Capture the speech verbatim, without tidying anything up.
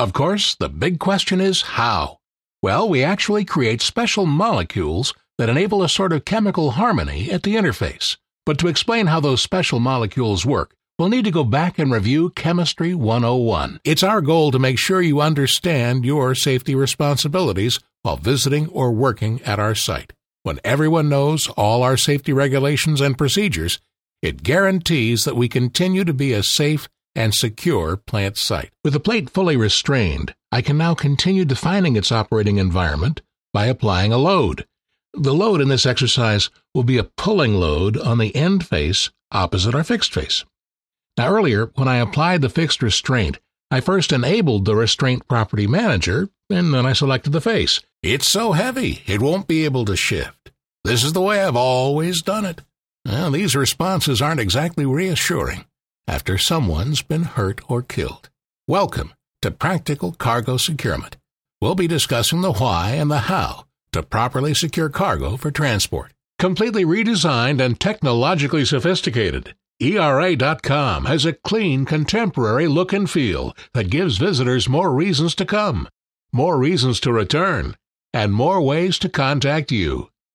Of course, the big question is how? Well, we actually create special molecules that enable a sort of chemical harmony at the interface. But to explain how those special molecules work, we'll need to go back and review Chemistry one oh one. It's our goal to make sure you understand your safety responsibilities while visiting or working at our site. When everyone knows all our safety regulations and procedures, it guarantees that we continue to be a safe and secure plant site. With the plate fully restrained, I can now continue defining its operating environment by applying a load. The load in this exercise will be a pulling load on the end face opposite our fixed face. Now earlier, when I applied the fixed restraint, I first enabled the Restraint Property Manager, and then I selected the face. It's so heavy, it won't be able to shift. This is the way I've always done it. Well, these responses aren't exactly reassuring after someone's been hurt or killed. Welcome to Practical Cargo Securement. We'll be discussing the why and the how to properly secure cargo for transport. Completely redesigned and technologically sophisticated, E R A dot com has a clean, contemporary look and feel that gives visitors more reasons to come, more reasons to return, and more ways to contact you.